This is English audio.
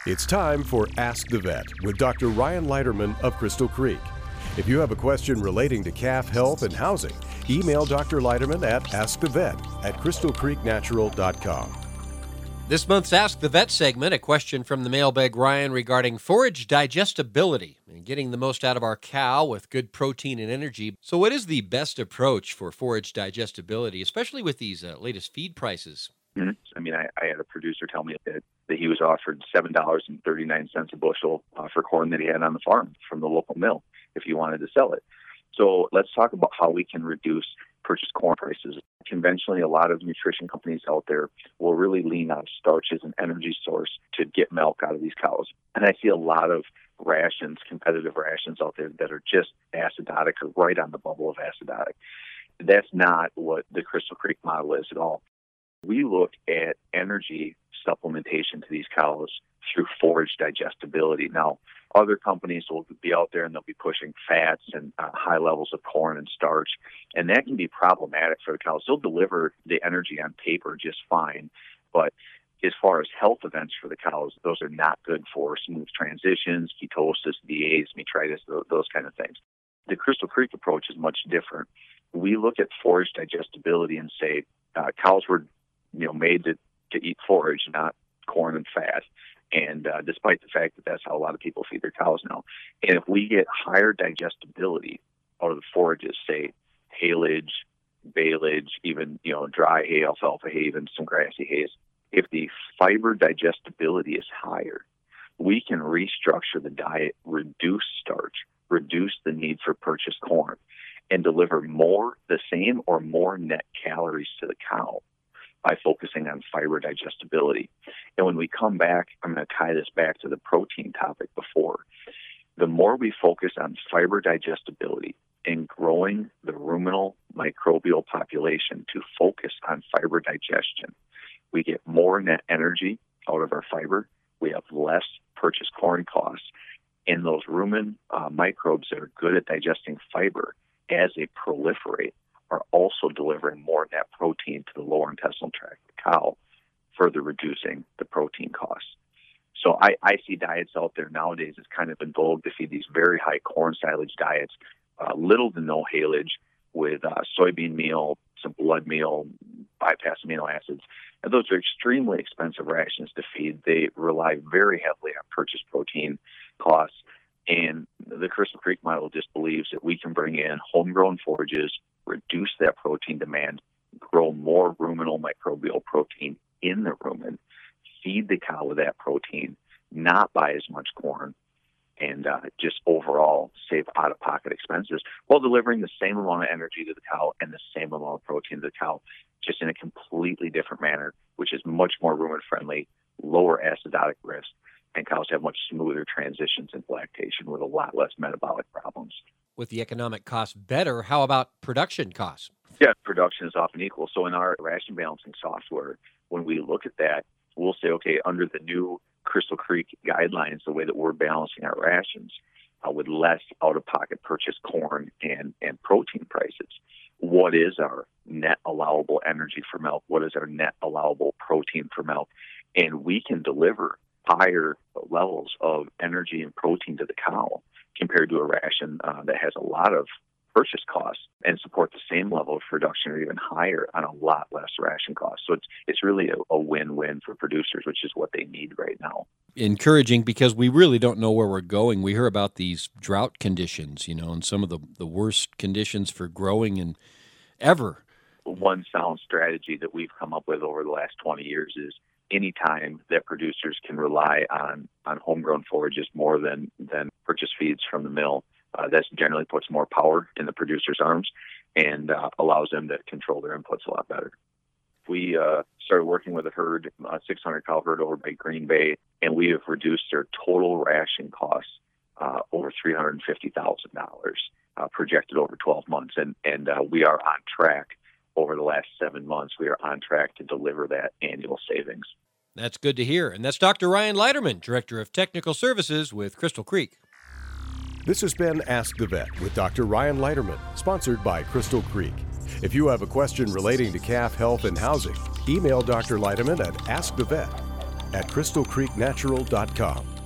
It's time for Ask the Vet with Dr. Ryan Leiterman of Crystal Creek. If you have a question relating to calf health and housing, email Dr. Leiterman at askthevet@crystalcreeknatural.com. This month's Ask the Vet segment, a question from the mailbag Ryan regarding forage digestibility and getting the most out of our cow with good protein and energy. So what is the best approach for forage digestibility, especially with these latest feed prices? I mean, I had a producer tell me that he was offered $7.39 a bushel for corn that he had on the farm from the local mill if he wanted to sell it. So let's talk about how we can reduce purchased corn prices. Conventionally, a lot of nutrition companies out there will really lean on starch as an energy source to get milk out of these cows. And I see a lot of rations, competitive rations out there that are just acidotic or right on the bubble of acidotic. That's not what the Crystal Creek model is at all. We look at energy supplementation to these cows through forage digestibility. Now, other companies will be out there and they'll be pushing fats and high levels of corn and starch, and that can be problematic for the cows. They'll deliver the energy on paper just fine, but as far as health events for the cows, those are not good for smooth transitions, ketosis, DAs, metritis, those kind of things. The Crystal Creek approach is much different. We look at forage digestibility and say cows were made to eat forage, not corn and fat. And despite the fact that that's how a lot of people feed their cows now. And if we get higher digestibility out of the forages, say haylage, baleage, even, dry hay, alfalfa hay, even some grassy hays, if the fiber digestibility is higher, we can restructure the diet, reduce starch, reduce the need for purchased corn, and deliver the same or more net calories to the cow by focusing on fiber digestibility. And when we come back, I'm going to tie this back to the protein topic before. The more we focus on fiber digestibility and growing the ruminal microbial population to focus on fiber digestion, we get more net energy out of our fiber. We have less purchased corn costs. And those rumen microbes that are good at digesting fiber, as they proliferate, are also delivering more net protein to the lower intestinal tract of the cow, further reducing the protein costs. So I see diets out there nowadays. It's kind of in vogue to feed these very high corn silage diets, little to no haylage, with soybean meal, some blood meal, bypass amino acids. And those are extremely expensive rations to feed. They rely very heavily on purchased protein costs. And the Crystal Creek model just believes that we can bring in homegrown forages, reduce that protein demand, grow more ruminal microbial protein in the rumen, feed the cow with that protein, not buy as much corn, and just overall save out-of-pocket expenses while delivering the same amount of energy to the cow and the same amount of protein to the cow, just in a completely different manner, which is much more rumen-friendly, lower acidotic risk, and cows have much smoother transitions into lactation with a lot less metabolic problems. With the economic costs better, how about production costs? Yeah, production is often equal. So in our ration balancing software, when we look at that, we'll say, okay, under the new Crystal Creek guidelines, the way that we're balancing our rations with less out-of-pocket purchased corn and protein prices, what is our net allowable energy for milk? What is our net allowable protein for milk? And we can deliver higher levels of energy and protein to the cow compared to a ration that has a lot of purchase costs and support the same level of production or even higher on a lot less ration costs. So it's really a win-win for producers, which is what they need right now. Encouraging, because we really don't know where we're going. We hear about these drought conditions, and some of the worst conditions for growing and ever. One sound strategy that we've come up with over the last 20 years is any time that producers can rely on homegrown forages more than purchase feeds from the mill, that generally puts more power in the producer's arms and allows them to control their inputs a lot better. We started working with a herd, a 600-cow herd over by Green Bay, and we have reduced their total ration costs over $350,000 projected over 12 months. And we are on track. Over the last 7 months, we are on track to deliver that annual savings. That's good to hear. And that's Dr. Ryan Leiterman, Director of Technical Services with Crystal Creek. This has been Ask the Vet with Dr. Ryan Leiterman, sponsored by Crystal Creek. If you have a question relating to calf health and housing, email Dr. Leiterman at askthevet at crystalcreeknatural.com.